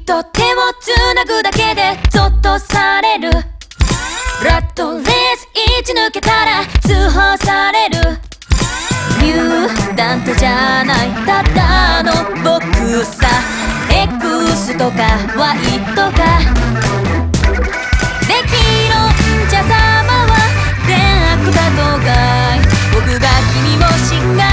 と手をつなぐだけでゾッとされる。ラットレース一抜けたら通報される。ミュータントじゃないただの僕さ。 X とか Y とかできるんじゃ様は善悪だとかい。僕が君を信頼